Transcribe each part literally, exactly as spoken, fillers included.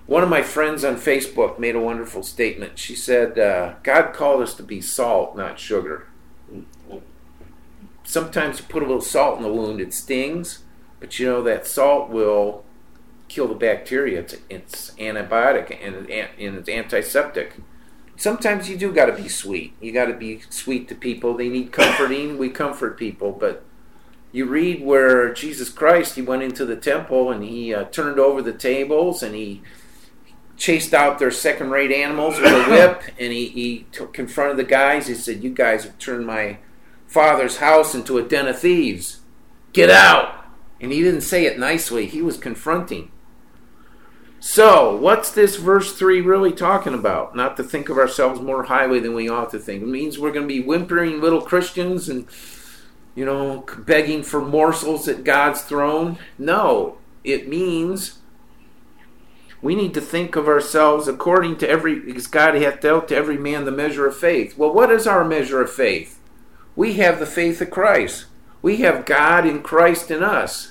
One of my friends on Facebook made a wonderful statement. She said, uh, God called us to be salt, not sugar. Sometimes you put a little salt in the wound, it stings, but you know that salt will kill the bacteria. It's, it's antibiotic and, and it's antiseptic. Sometimes you do got to be sweet. You got to be sweet to people. They need comforting. We comfort people. But you read where Jesus Christ, he went into the temple and he uh, turned over the tables and he chased out their second-rate animals with a whip, and he, he took, confronted the guys. He said, you guys have turned my Father's house into a den of thieves. Get out! And he didn't say it nicely. He was confronting. So, what's this verse three really talking about? Not to think of ourselves more highly than we ought to think. It means we're going to be whimpering little Christians and, you know, begging for morsels at God's throne. No, it means we need to think of ourselves according to every, as God hath dealt to every man the measure of faith. Well, what is our measure of faith? We have the faith of Christ. We have God in Christ in us.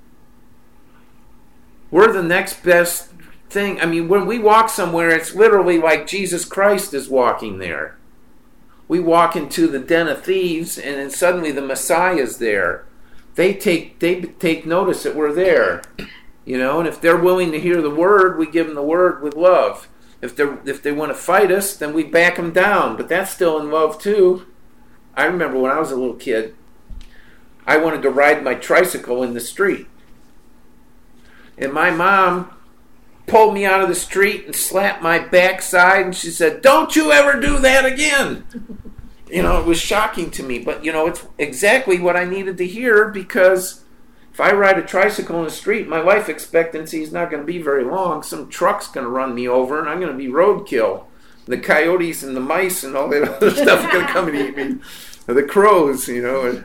We're the next best thing. I mean, when we walk somewhere, it's literally like Jesus Christ is walking there. We walk into the den of thieves, and then suddenly the Messiah's there. They take they take notice that we're there, you know. And if they're willing to hear the word, we give them the word with love. If they if they want to fight us, then we back them down. But that's still in love too. I remember when I was a little kid, I wanted to ride my tricycle in the street. And my mom pulled me out of the street and slapped my backside, and she said, don't you ever do that again. You know, it was shocking to me, but, you know, it's exactly what I needed to hear, because if I ride a tricycle in the street, my life expectancy is not going to be very long. Some truck's going to run me over, and I'm going to be roadkill. The coyotes and the mice and all that other stuff are going to come and eat me. The crows, you know.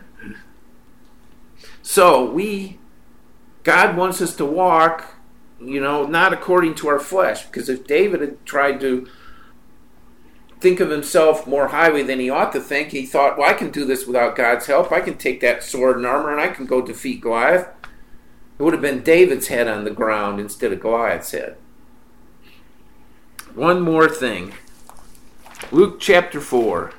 So we, God wants us to walk, you know, not according to our flesh. Because if David had tried to think of himself more highly than he ought to think, he thought, well, I can do this without God's help. I can take that sword and armor and I can go defeat Goliath. It would have been David's head on the ground instead of Goliath's head. One more thing. Luke chapter four.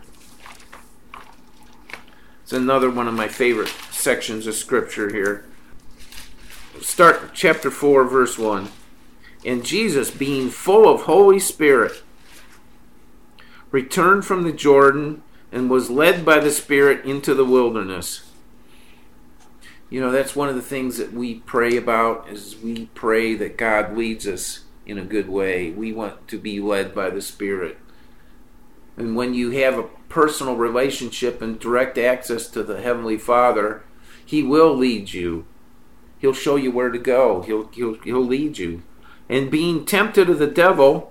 It's another one of my favorite sections of scripture here. Start chapter four, verse one. And Jesus, being full of Holy Spirit, returned from the Jordan and was led by the Spirit into the wilderness. You know, that's one of the things that we pray about, is we pray that God leads us in a good way. We want to be led by the Spirit. And when you have a personal relationship and direct access to the Heavenly Father, He will lead you. He'll show you where to go. He'll, he'll, he'll lead you. And being tempted of the devil,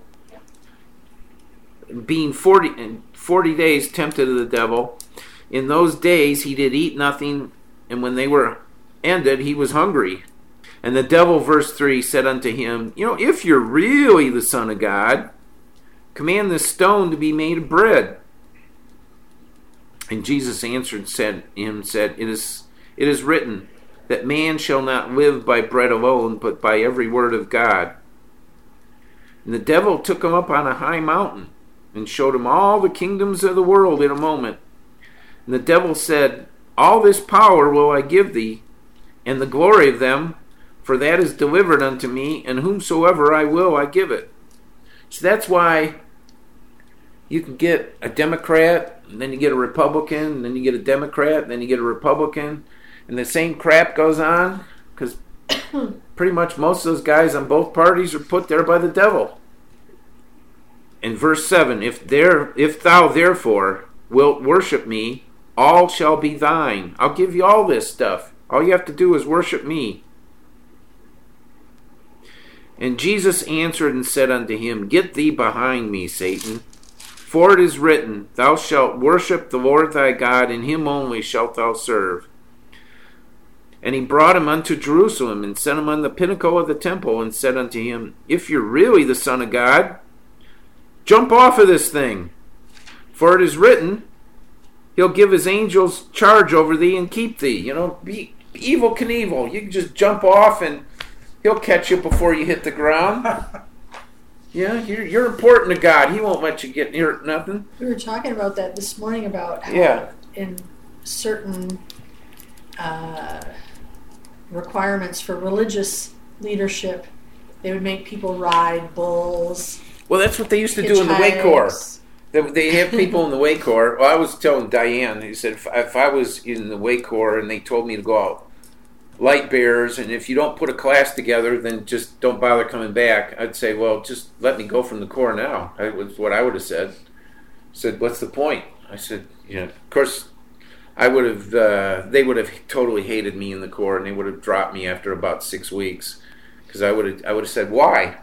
being forty, forty days tempted of the devil, in those days he did eat nothing, and when they were ended, he was hungry. And the devil, verse three, said unto him, you know, if you're really the Son of God, command this stone to be made of bread. And Jesus answered and said him, said, It is it is written that man shall not live by bread alone, but by every word of God. And the devil took him up on a high mountain and showed him all the kingdoms of the world in a moment. And the devil said, all this power will I give thee, and the glory of them, for that is delivered unto me, and whomsoever I will I give it. So that's why you can get a Democrat, and then you get a Republican, and then you get a Democrat, and then you get a Republican, and the same crap goes on, because pretty much most of those guys on both parties are put there by the devil. In verse seven, if there, if thou therefore wilt worship me, all shall be thine. I'll give you all this stuff. All you have to do is worship me. And Jesus answered and said unto him, Get thee behind me, Satan. For it is written, Thou shalt worship the Lord thy God, and him only shalt thou serve. And he brought him unto Jerusalem, and set him on the pinnacle of the temple, and said unto him, If you're really the Son of God, jump off of this thing. For it is written, He'll give his angels charge over thee and keep thee. You know, be Evel Knievel. You can just jump off and he'll catch you before you hit the ground. Yeah, you're, you're important to God. He won't let you get near nothing. We were talking about that this morning about how Yeah. in certain uh, requirements for religious leadership, they would make people ride bulls. Well, that's what they used to do in the Way Corps. They, they have people in the Way Corps. Well, I was telling Diane, he said, if, if I was in the Way Corps and they told me to go out light bearers, and if you don't put a class together, then just don't bother coming back. I'd say, well, just let me go from the Corps now. That was what I would have said. Said, what's the point? I said, you know, of course, I would have. Uh, they would have totally hated me in the Corps, and they would have dropped me after about six weeks, because I would have. I would have said, why?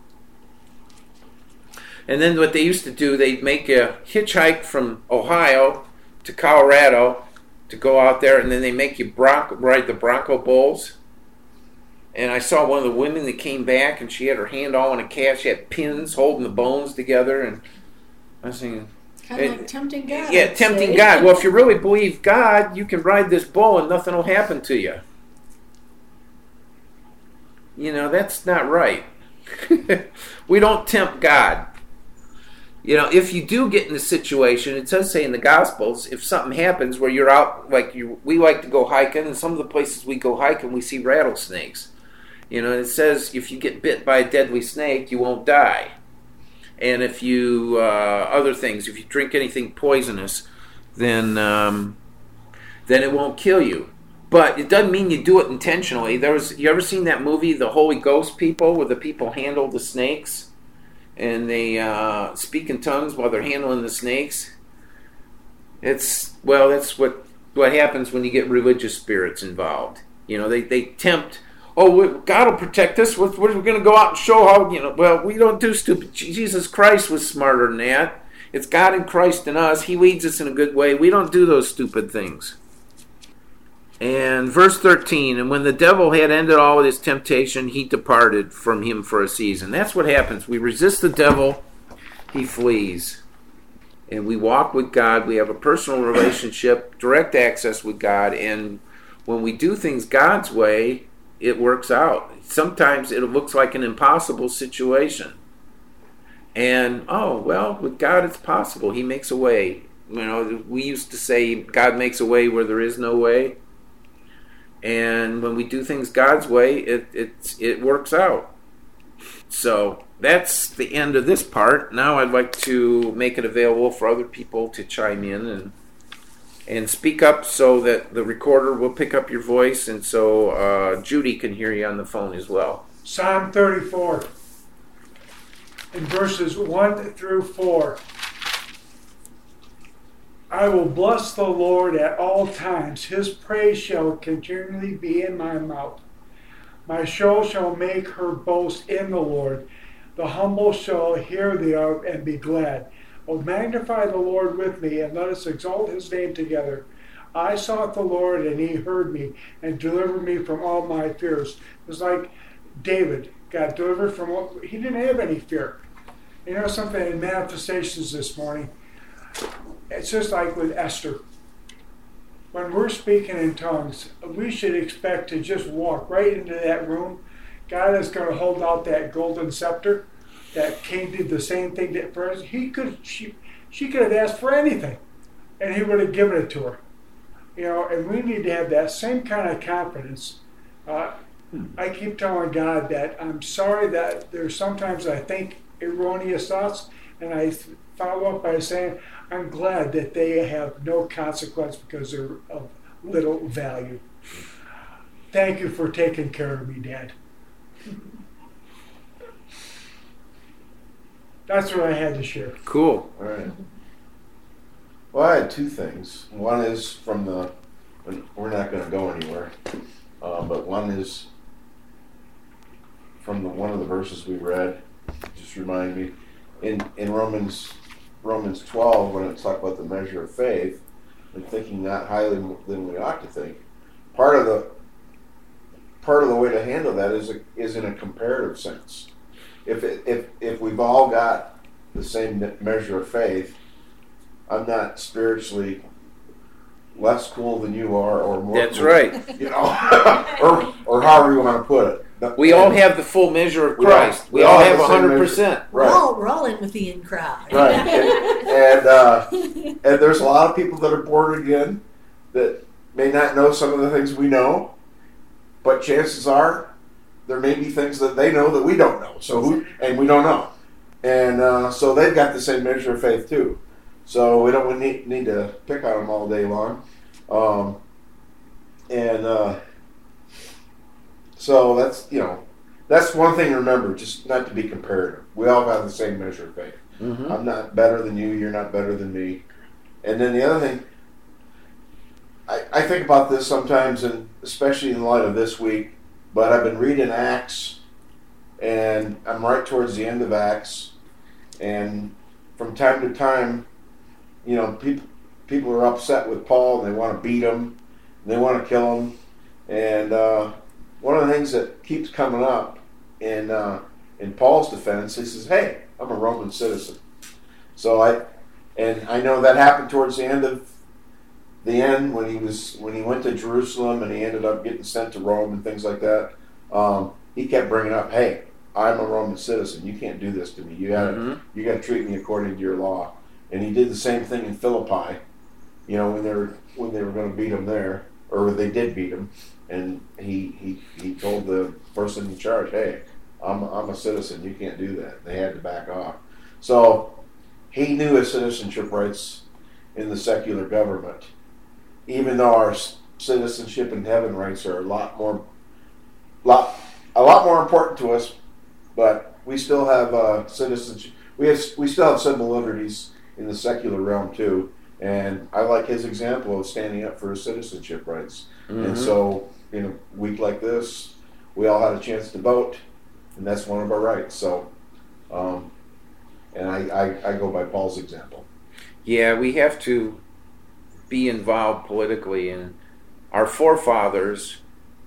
And then what they used to do, they'd make a hitchhike from Ohio to Colorado to go out there, and then they make you bronco, ride the Bronco bulls. And I saw one of the women that came back, and she had her hand all in a cast. She had pins holding the bones together, and I was thinking, kind of like tempting God. Yeah, tempting God. Well, if you really believe God, you can ride this bull and nothing will happen to you. You know, that's not right. We don't tempt God. You know, if you do get in a situation, it does say in the Gospels, if something happens where you're out, like you, we like to go hiking, and some of the places we go hiking, we see rattlesnakes. You know, it says if you get bit by a deadly snake, you won't die. And if you, uh, other things, if you drink anything poisonous, then um, then it won't kill you. But it doesn't mean you do it intentionally. There was, you ever seen that movie, The Holy Ghost People, where the people handle the snakes? And they uh, speak in tongues while they're handling the snakes. It's, well, that's what what happens when you get religious spirits involved. You know, they, they tempt, oh, God will protect us. We're, we're going to go out and show how, you know, well, we don't do stupid. Jesus Christ was smarter than that. It's God in Christ in us. He leads us in a good way. We don't do those stupid things. And verse thirteen, and when the devil had ended all of his temptation, he departed from him for a season. That's what happens. We resist the devil, he flees. And we walk with God. We have a personal relationship, direct access with God. And when we do things God's way, it works out. Sometimes it looks like an impossible situation. And, oh, well, with God it's possible. He makes a way. You know, we used to say God makes a way where there is no way. And when we do things God's way, it it, it works out. So that's the end of this part. Now I'd like to make it available for other people to chime in and and speak up so that the recorder will pick up your voice, and so uh, Judy can hear you on the phone as well. Psalm thirty-four, in verses one through four. I will bless the Lord at all times. His praise shall continually be in my mouth. My soul shall make her boast in the Lord. The humble shall hear thereof and be glad. Oh, magnify the Lord with me, and let us exalt his name together. I sought the Lord, and he heard me, and delivered me from all my fears. It's like David got delivered from what he didn't have any fear. You know something in manifestations this morning? It's just like with Esther. When we're speaking in tongues, we should expect to just walk right into that room. God is going to hold out that golden scepter. That king did the same thing that for us. He could, she, she could have asked for anything, and he would have given it to her. You know, and we need to have that same kind of confidence. Uh, I keep telling God that I'm sorry that there's sometimes I think erroneous thoughts, and I follow up by saying, I'm glad that they have no consequence because they're of little value. Thank you for taking care of me, Dad. That's what I had to share. Cool. All right. Well, I had two things. One is from the, we're not going to go anywhere, uh, but one is from the one of the verses we read. Just remind me in in Romans. Romans twelve, when it's talking about the measure of faith and thinking not highly than we ought to think, part of the part of the way to handle that is a, is in a comparative sense. If it, if if we've all got the same measure of faith, I'm not spiritually less cool than you are, or more. That's cool, right. You know, or or however you want to put it. We all have the full measure of We all- Christ. We, we all all have have the one same hundred percent. We're Right. all, we're all in with the in crowd. Right. And and, uh, and there's a lot of people that are born again that may not know some of the things we know, but chances are there may be things that they know that we don't know. So who and we don't know, and uh, so they've got the same measure of faith too. So we don't need need to pick on them all day long, um, and uh, so that's you know that's one thing to remember. Just not to be comparative. We all have the same measure of faith. Mm-hmm. I'm not better than you, you're not better than me. And then the other thing, I, I think about this sometimes, and especially in light of this week, but I've been reading Acts, and I'm right towards the end of Acts, and from time to time, you know, people people are upset with Paul, and they want to beat him, and they want to kill him, and uh, one of the things that keeps coming up in uh, in Paul's defense, he says, "Hey, I'm a Roman citizen." So I, and I know that happened towards the end of the end when he was when he went to Jerusalem and he ended up getting sent to Rome and things like that. Um, he kept bringing up, "Hey, I'm a Roman citizen. You can't do this to me. You got to Mm-hmm. you got to treat me according to your law." And he did the same thing in Philippi. You know, when they were when they were going to beat him there, or they did beat him, and he he he told the person in charge, "Hey, I'm I'm a citizen. You can't do that." They had to back off. So he knew his citizenship rights in the secular government, even though our citizenship and heaven rights are a lot more, lot a lot more important to us. But we still have uh, citizenship. We have we still have civil liberties in the secular realm too. And I like his example of standing up for his citizenship rights. Mm-hmm. And so, in a week like this, we all had a chance to vote, and that's one of our rights. So, um, and I, I, I go by Paul's example. Yeah, we have to be involved politically, and our forefathers,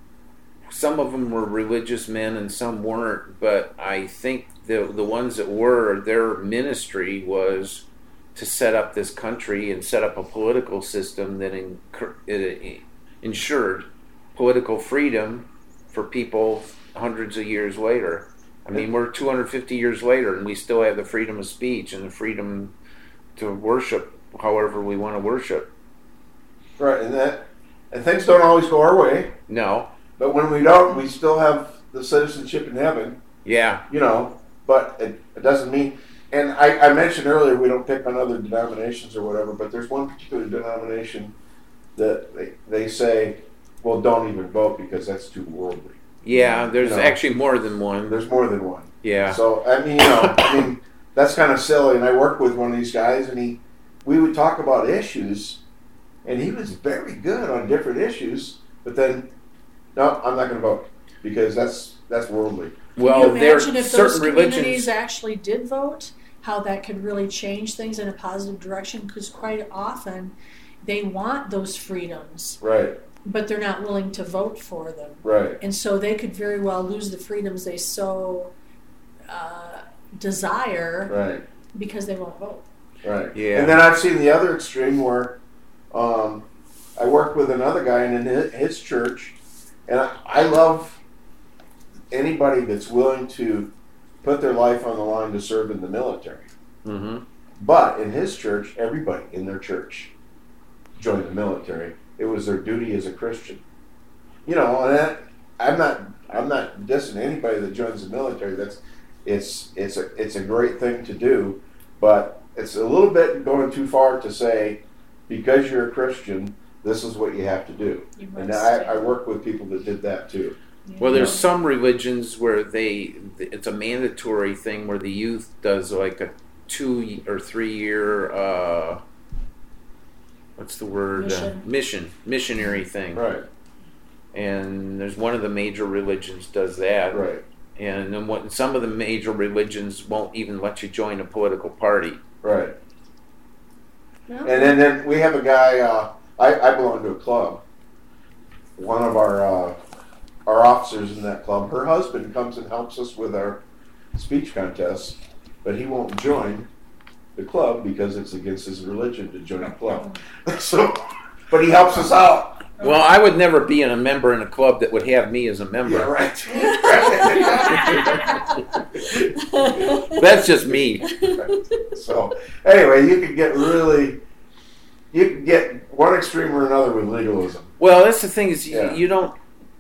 some of them were religious men and some weren't, but I think the the ones that were, their ministry was to set up this country and set up a political system that in, it ensured political freedom for people hundreds of years later. I mean, we're two hundred fifty years later, and we still have the freedom of speech and the freedom to worship however we want to worship. Right, and that and things don't always go our way, No. but when we don't, we still have the citizenship in heaven. Yeah. You know, but it, it doesn't mean. And I, I mentioned earlier we don't pick on other denominations or whatever, but there's one particular denomination that they, they say, well, don't even vote because that's too worldly. Yeah, there's You know, actually more than one. There's more than one. Yeah. So I mean, you know, I mean, that's kind of silly. And I worked with one of these guys, and he, we would talk about issues, and he was very good on different issues. But then, no, I'm not going to vote because that's that's worldly. Well, Can you there are imagine if those certain communities religions. actually did vote, how that could really change things in a positive direction? Because quite often they want those freedoms, Right. but they're not willing to vote for them. Right. And so they could very well lose the freedoms they so uh, desire Right. because they won't vote. Right. Yeah. And then I've seen the other extreme where um, I worked with another guy in his, his church, and I, I love anybody that's willing to put their life on the line to serve in the military. Mm-hmm. But in his church, everybody in their church joined the military. It was their duty as a Christian. You know, and that, I'm not I'm not dissing anybody that joins the military. That's it's it's a it's a great thing to do, but it's a little bit going too far to say because you're a Christian, this is what you have to do. You And must, I, yeah. I work with people that did that too. Yeah. Well, there's Yeah. some religions where they it's a mandatory thing where the youth does like a two or three year uh, what's the word Mission. uh, mission missionary thing. Right. And there's one of the major religions does that. Right. And then what some of the major religions won't even let you join a political party. Right. No? And then, then we have a guy. Uh, I, I belong to a club. One of our uh, our officers in that club, her husband comes and helps us with our speech contests, but he won't join the club because it's against his religion to join a club. So, but he helps us out. Well, I would never be in a member in a club that would have me as a member. Yeah, right. That's just me. So anyway, you could get really, you could get one extreme or another with legalism. Well, that's the thing is Yeah. you, you don't.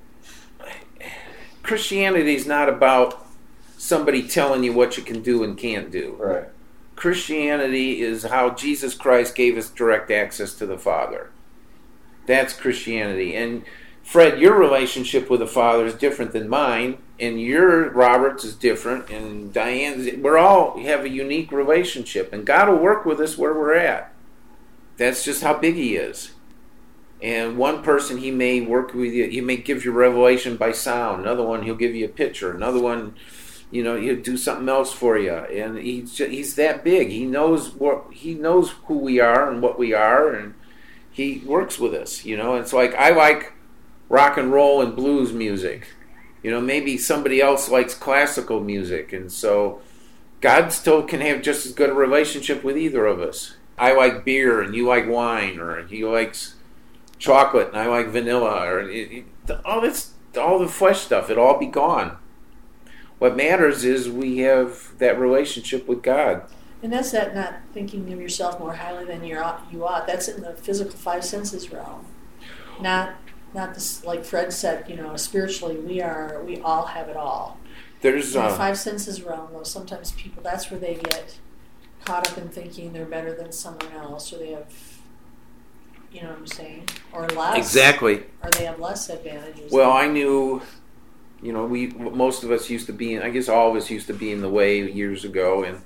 Christianity is not about somebody telling you what you can do and can't do. Right. Christianity is how Jesus Christ gave us direct access to the Father. That's Christianity. And Fred, your relationship with the Father is different than mine, and your Robert's is different, and Diane's. We're all have a unique relationship, and God will work with us where we're at. That's just how big He is. And one person, He may work with you. He may give you revelation by sound. Another one, He'll give you a picture. Another one, you know, He'll do something else for you. And He's just, He's that big. He knows what He knows who we are and what we are, and He works with us. You know, it's like I like rock and roll and blues music. You know, maybe somebody else likes classical music, and so God still can have just as good a relationship with either of us. I like beer and you like wine, or He likes chocolate and I like vanilla, or it, it, all this, all the flesh stuff. It'll all be gone. What matters is we have that relationship with God. And that's that not thinking of yourself more highly than you ought. You ought. That's in the physical five senses realm, not not this, like Fred said. You know, spiritually, we are. We all have it all. There's In the uh, five senses realm, though, sometimes people, that's where they get caught up in thinking they're better than someone else, or they have, you know what I'm saying, or less. exactly. Or they have less advantages. Well, I knew, you know, we most of us used to be in, I guess all of us used to be in the way years ago, and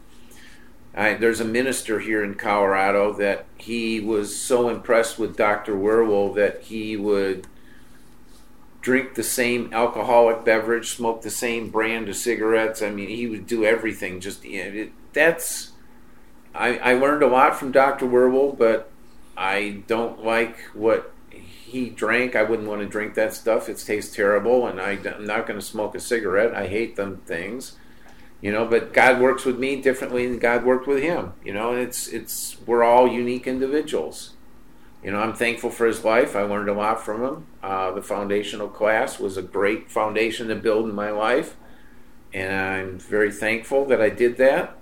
I, there's a minister here in Colorado that he was so impressed with Doctor Werwol that he would drink the same alcoholic beverage, smoke the same brand of cigarettes. I mean, he would do everything. Just it, that's. I, I learned a lot from Doctor Werwol, but I don't like what he drank. I wouldn't want to drink that stuff. It tastes terrible, and I, I'm not going to smoke a cigarette. I hate them things, you know. But God works with me differently than God worked with him, you know. And it's it's we're all unique individuals. You know, I'm thankful for his life. I learned a lot from him. Uh, the foundational class was a great foundation to build in my life, and I'm very thankful that I did that.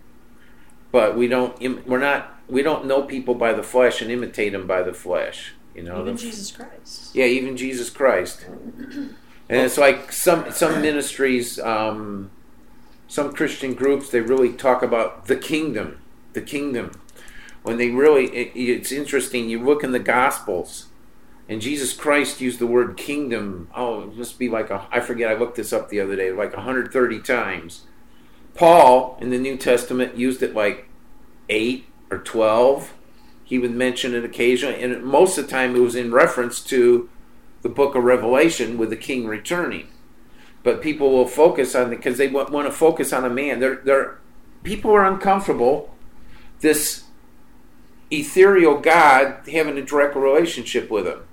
But we don't, we're not, we don't know people by the flesh and imitate them by the flesh. You know, even the, Jesus Christ. Yeah, even Jesus Christ. And it's like some some ministries, um, some Christian groups, they really talk about the kingdom, the kingdom. When they really, it, it's interesting, you look in the Gospels, and Jesus Christ used the word kingdom, oh, it must be like, a, I forget, I looked this up the other day, like one hundred thirty times. Paul, in the New Testament, used it like eight or twelve. He would mention it occasionally, and most of the time it was in reference to the book of Revelation with the king returning. But people will focus on it because they want, want to focus on a man. They're, they're, people are uncomfortable. This ethereal God having a direct relationship with him.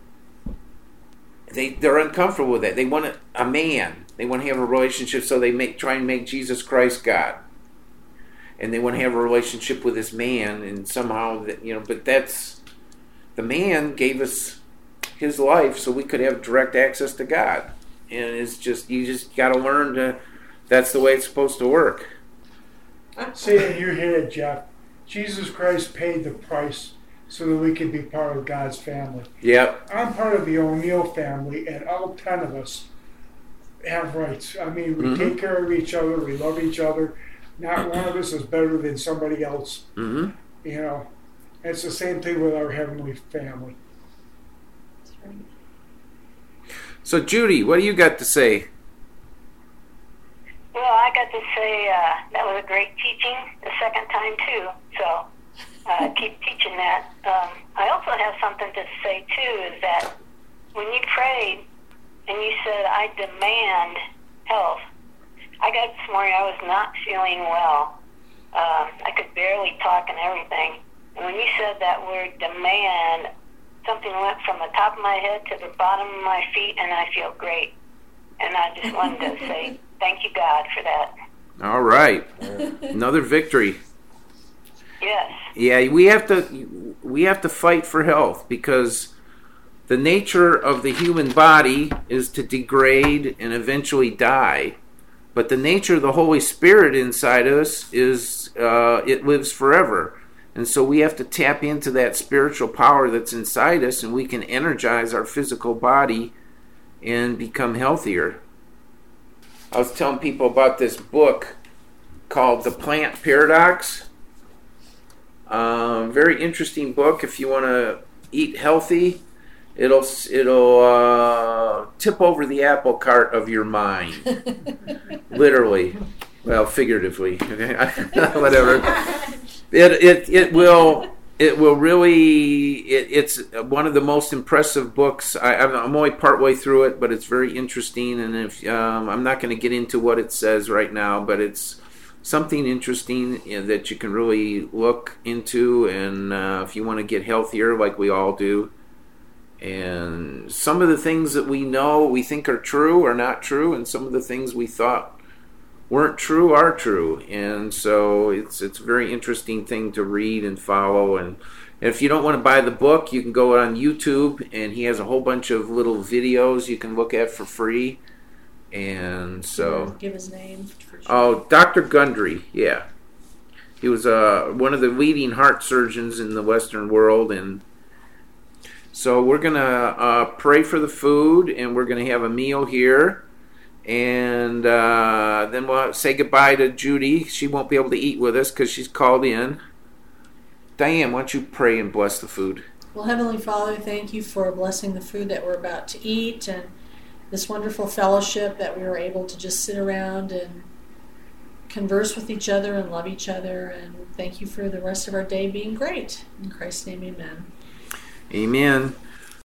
They they're uncomfortable with that. They want a, a man. They want to have a relationship, so they make try and make Jesus Christ God. And they want to have a relationship with this man, and somehow that, you know. But that's the man gave us his life so we could have direct access to God. And it's just you just got to learn to. That's the way it's supposed to work. See, and you hear it, Jeff. Jesus Christ paid the price so that we could be part of God's family. Yep. I'm part of the O'Neill family, and all ten of us have rights. I mean, we Mm-hmm. take care of each other, we love each other. Not one of us is better than somebody else. Mm-hmm. You know, it's the same thing with our heavenly family. That's right. So, Judy, what do you got to say? Well, I got to say uh, that was a great teaching the second time, too. So uh, keep teaching that. Um, I also have something to say, too, is that when you prayed and you said, I demand health, I got this morning, I was not feeling well. Uh, I could barely talk and everything. And when you said that word demand, something went from the top of my head to the bottom of my feet, and I feel great. And I just wanted to say thank you, God, for that. All right. Another victory. Yes. Yeah, we have to we have to fight for health because the nature of the human body is to degrade and eventually die. But the nature of the Holy Spirit inside us is uh, it lives forever. And so we have to tap into that spiritual power that's inside us, and we can energize our physical body and become healthier. I was telling people about this book called The Plant Paradox. Um, very interesting book. If you want to eat healthy, it'll it'll uh, tip over the apple cart of your mind, literally. Well, figuratively, whatever. It it it will it will really. It, it's one of the most impressive books. I, I'm only partway through it, but it's very interesting. And if um, I'm not going to get into what it says right now, but it's something interesting that you can really look into, and uh, if you want to get healthier like we all do. And some of the things that we know we think are true are not true, and some of the things we thought weren't true are true. And so it's it's a very interesting thing to read and follow. And if you don't want to buy the book, you can go on YouTube, and he has a whole bunch of little videos you can look at for free. And so, give his name. For sure. Oh, Doctor Gundry, yeah, he was uh, one of the leading heart surgeons in the Western world. And so we're gonna uh, pray for the food, and we're gonna have a meal here, and uh, then we'll say goodbye to Judy. She won't be able to eat with us because she's called in. Diane, why don't you pray and bless the food? Well, Heavenly Father, thank you for blessing the food that we're about to eat, and this wonderful fellowship that we were able to just sit around and converse with each other and love each other. And thank you for the rest of our day being great. In Christ's name, amen. Amen.